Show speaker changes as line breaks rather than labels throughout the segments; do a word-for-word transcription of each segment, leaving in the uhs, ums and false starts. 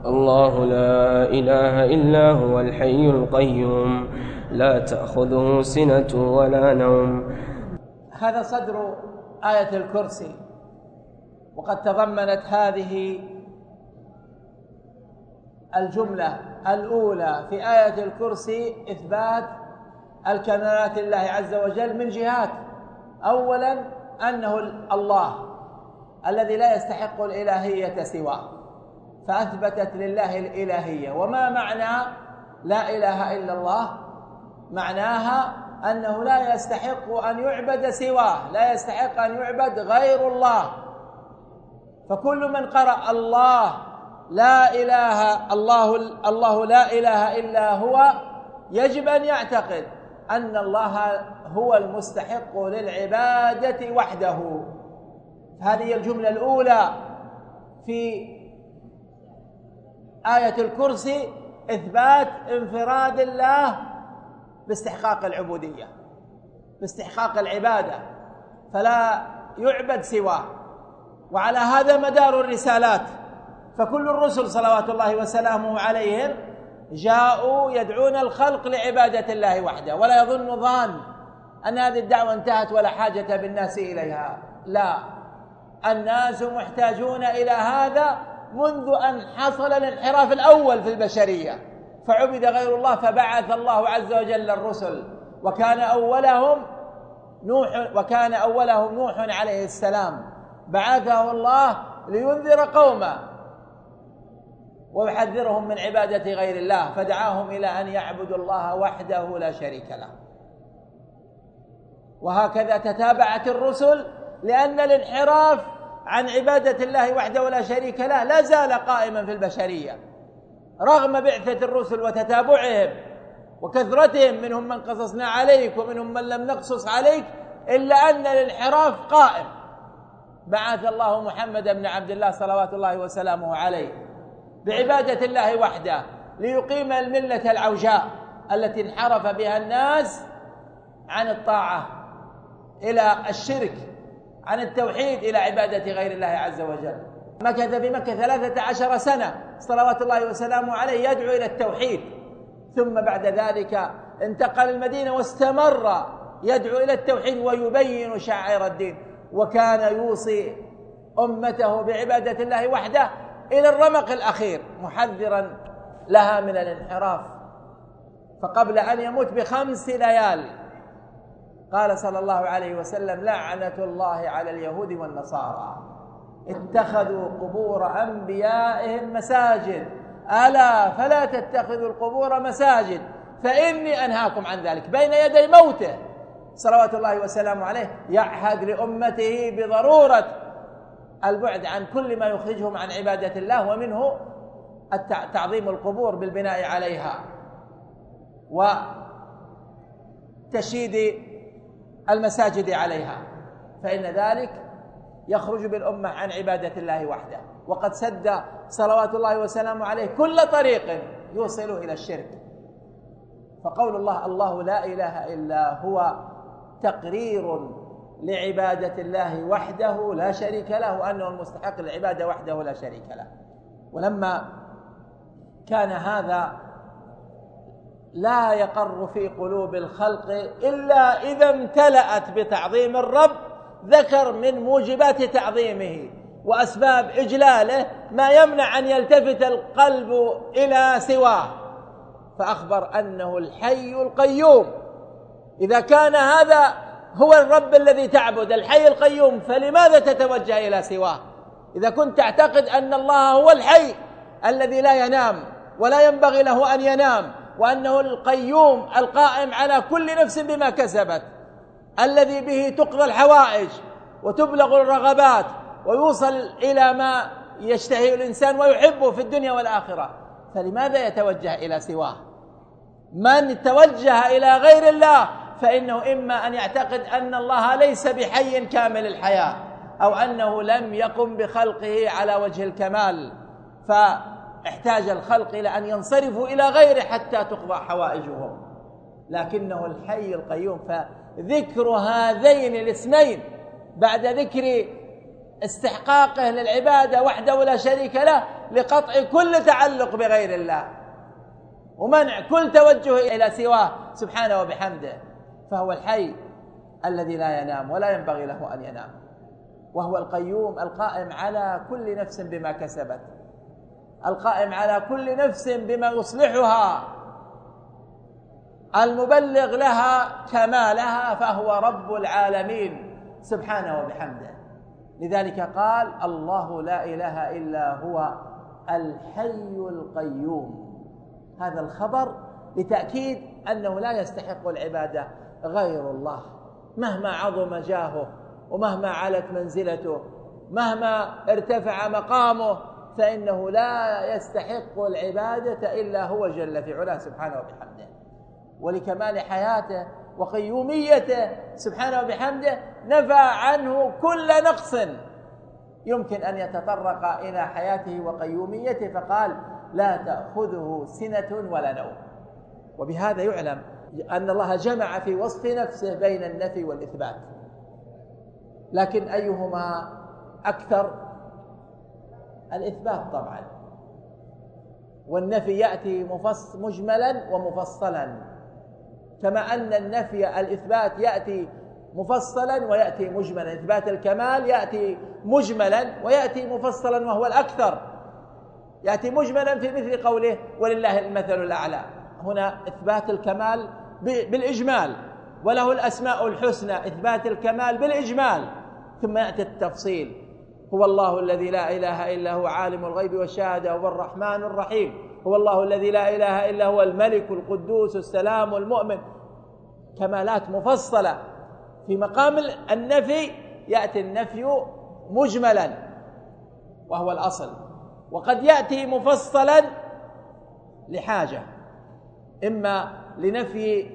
الله لا إله إلا هو الحي القيوم لا تأخذه سنة ولا نوم.
هذا صدر آية الكرسي، وقد تضمنت هذه الجملة الأولى في آية الكرسي إثبات الكمالات لله عز وجل من جهات. أولا أنه الله الذي لا يستحق الإلهية سواه، فأثبتت لله الإلهية. وما معنى لا إله إلا الله؟ معناها أنه لا يستحق أن يعبد سواه، لا يستحق أن يعبد غير الله. فكل من قرأ الله لا إله الله الله لا إله إلا هو يجب أن يعتقد أن الله هو المستحق للعبادة وحده. هذه الجملة الأولى في آية الكرسي، إثبات انفراد الله باستحقاق العبودية، باستحقاق العبادة، فلا يعبد سواه. وعلى هذا مدار الرسالات، فكل الرسل صلوات الله وسلامه عليهم جاءوا يدعون الخلق لعبادة الله وحده. ولا يظن ظان أن هذه الدعوة انتهت ولا حاجة بالناس إليها، لا، الناس محتاجون إلى هذا منذ أن حصل الانحراف الأول في البشرية، فعبد غير الله، فبعث الله عز وجل الرسل، وكان أولهم نوح وكان أولهم نوح عليه السلام، بعثه الله لينذر قومه ويحذرهم من عبادة غير الله، فدعاهم إلى أن يعبدوا الله وحده لا شريك له. وهكذا تتابعت الرسل، لأن الانحراف عن عبادة الله وحده لا شريك له لا زال قائما في البشرية رغم بعثة الرسل وتتابعهم وكثرتهم، منهم من قصصنا عليك ومنهم من لم نقصص عليك، إلا أن الانحراف قائم. بعث الله محمد بن عبد الله صلوات الله وسلامه عليه بعبادة الله وحده ليقيم الملة العوجاء التي انحرف بها الناس عن الطاعة إلى الشرك، عن التوحيد إلى عبادة غير الله عز وجل. مكث في مكة ثلاثة عشر سنة صلوات الله وسلامه عليه يدعو إلى التوحيد، ثم بعد ذلك انتقل المدينة واستمر يدعو إلى التوحيد ويبين شعائر الدين، وكان يوصي أمته بعبادة الله وحده إلى الرمق الأخير، محذرا لها من الانحراف. فقبل أن يموت بخمس ليال قال صلى الله عليه وسلم: لعنة الله على اليهود والنصارى اتخذوا قبور أنبيائهم مساجد، ألا فلا تتخذوا القبور مساجد فإني أنهاكم عن ذلك. بين يدي موته صلوات الله وسلامه عليه يعهد لأمته بضرورة البعد عن كل ما يخرجهم عن عبادة الله، ومنه تعظيم القبور بالبناء عليها وتشييد المساجد عليها، فإن ذلك يخرج بالأمة عن عبادة الله وحده. وقد سد صلوات الله وسلامه عليه كل طريق يوصل إلى الشرك. فقول الله الله لا إله إلا هو تقرير لعبادة الله وحده لا شريك له، وأنه المستحق للعبادة وحده لا شريك له. ولما كان هذا لا يقر في قلوب الخلق إلا إذا امتلأت بتعظيم الرب، ذكر من موجبات تعظيمه وأسباب إجلاله ما يمنع أن يلتفت القلب إلى سواه، فأخبر أنه الحي القيوم. إذا كان هذا هو الرب الذي تعبد، الحي القيوم، فلماذا تتوجه إلى سواه؟ إذا كنت تعتقد أن الله هو الحي الذي لا ينام ولا ينبغي له أن ينام، وأنه القيوم القائم على كل نفس بما كسبت، الذي به تقضى الحوائج وتبلغ الرغبات ويوصل إلى ما يشتهي الإنسان ويحبه في الدنيا والآخرة، فلماذا يتوجه إلى سواه؟ من توجه إلى غير الله فإنه إما أن يعتقد أن الله ليس بحي كامل الحياة، أو أنه لم يقم بخلقه على وجه الكمال، فاحتاج الخلق إلى أن ينصرفوا إلى غيره حتى تقضى حوائجهم. لكنه الحي القيوم، فذكر هذين الاسمين بعد ذكر استحقاقه للعبادة وحده لا شريك له لقطع كل تعلق بغير الله ومنع كل توجه إلى سواه سبحانه وبحمده. فهو الحي الذي لا ينام ولا ينبغي له أن ينام، وهو القيوم القائم على كل نفس بما كسبت، القائم على كل نفس بما يصلحها، المبلغ لها كمالها، فهو رب العالمين سبحانه وبحمده. لذلك قال: الله لا إله إلا هو الحي القيوم. هذا الخبر لتأكيد أنه لا يستحق العبادة غير الله، مهما عظم جاهه ومهما علت منزلته، مهما ارتفع مقامه، فإنه لا يستحق العبادة إلا هو جل في علاه سبحانه وبحمده. ولكمال حياته وقيوميته سبحانه وبحمده نفى عنه كل نقص يمكن أن يتطرق إلى حياته وقيوميته، فقال: لا تأخذه سنة ولا نوم. وبهذا يعلم أن الله جمع في وصف نفسه بين النفي والإثبات، لكن أيهما أكثر؟ الإثبات طبعا، والنفي يأتي مفصل مجملا ومفصلا، كما أن النفي الإثبات يأتي مفصلا ويأتي مجملا. إثبات الكمال يأتي مجملا ويأتي مفصلا وهو الأكثر، يأتي مجملا في مثل قوله: ولله المثل الأعلى. هنا إثبات الكمال بالإجمال، وله الأسماء الحسنى، إثبات الكمال بالإجمال، ثم يأتي التفصيل: هو الله الذي لا إله إلا هو عالم الغيب والشهادة هو الرحمن الرحيم، هو الله الذي لا إله إلا هو الملك القدوس السلام المؤمن. كمالات مفصلة. في مقام النفي يأتي النفي مجملا وهو الأصل، وقد يأتي مفصلا لحاجة، إما لنفي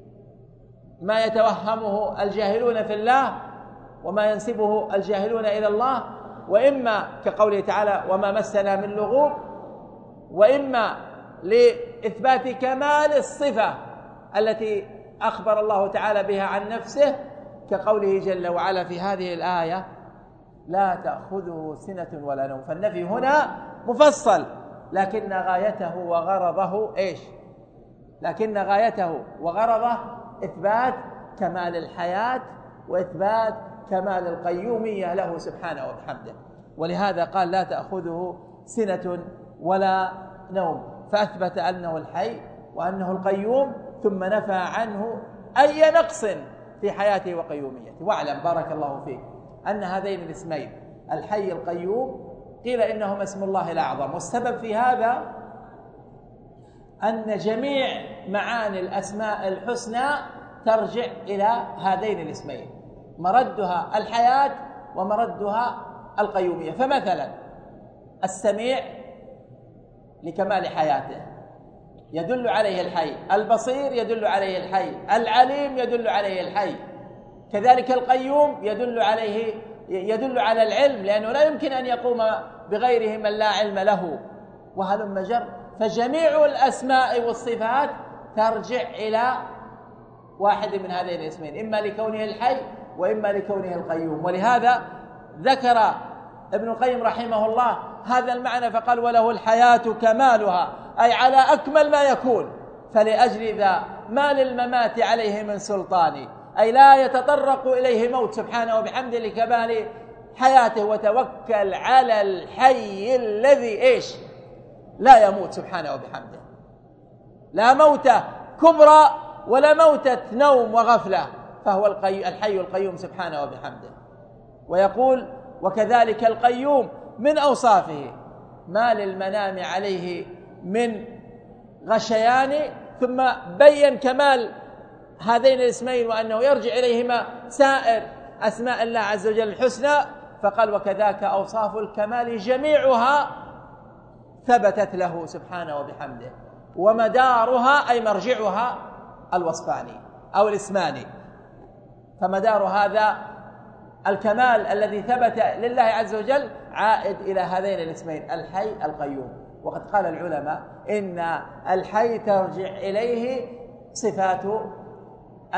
ما يتوهمه الجاهلون في الله وما ينسبه الجاهلون إلى الله، وإما كقوله تعالى: وما مسنا من لغوب، وإما لإثبات كمال الصفة التي أخبر الله تعالى بها عن نفسه، كقوله جل وعلا في هذه الآية: لا تأخذه سنة ولا نوم. فالنفي هنا مفصل، لكن غايته وغرضه إيش؟ لكن غايته وغرضه إثبات كمال الحياة وإثبات كمال القيومية له سبحانه وبحمده. ولهذا قال: لا تأخذه سنة ولا نوم، فأثبت أنه الحي وأنه القيوم، ثم نفى عنه أي نقص في حياته وقيوميته. واعلم بارك الله فيك أن هذين الاسمين الحي القيوم قيل إنهما اسم الله الأعظم، والسبب في هذا أن جميع معاني الأسماء الحسنى ترجع إلى هذين الاسمين، مردها الحياة ومردها القيومية. فمثلا السميع لكمال حياته يدل عليه الحي، البصير يدل عليه الحي، العليم يدل عليه الحي، كذلك القيوم يدل عليه يدل على العلم، لأنه لا يمكن أن يقوم بغيره من لا علم له، وهلم جر. فجميع الأسماء والصفات ترجع إلى واحد من هذين الاسمين، إما لكونه الحي وإما لكونه القيوم. ولهذا ذكر ابن القيم رحمه الله هذا المعنى فقال: وله الحياة كمالها، أي على أكمل ما يكون، فلأجل ذا ما للممات عليه من سلطان، أي لا يتطرق إليه موت سبحانه وبحمده لكمال حياته. وتوكل على الحي الذي إيش؟ لا يموت سبحانه وبحمده، لا موت كبرى ولا موتة نوم وغفلة، فهو الحي القيوم سبحانه وبحمده. ويقول: وكذلك القيوم من أوصافه ما للمنام عليه من غشيان، ثم بين كمال هذين الاسمين وأنه يرجع إليهما سائر أسماء الله عز وجل الحسنى، فقال: وكذاك أوصاف الكمال جميعها ثبتت له سبحانه وبحمده، ومدارها أي مرجعها الوصفان أو الاسمان. فمدار هذا الكمال الذي ثبت لله عز وجل عائد إلى هذين الاسمين الحي القيوم. وقد قال العلماء إن الحي ترجع إليه صفات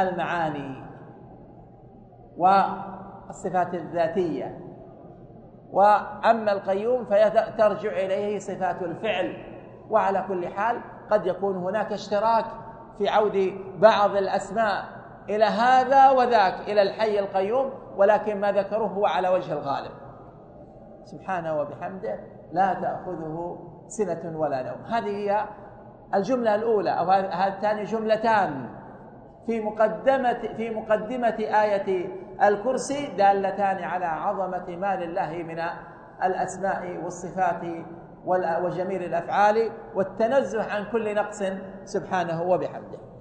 المعاني والصفات الذاتية، وأما القيوم فترجع إليه صفات الفعل. وعلى كل حال قد يكون هناك اشتراك في عود بعض الأسماء إلى هذا وذاك، إلى الحي القيوم، ولكن ما ذكروه هو على وجه الغالب. سبحانه وبحمده لا تأخذه سنة ولا نوم. هذه هي الجملة الأولى، أو هاتان جملتان في مقدمة في مقدمة آية الكرسي دالتان على عظمة ما لله من الأسماء والصفات وجميل الأفعال والتنزه عن كل نقص سبحانه وبحمده.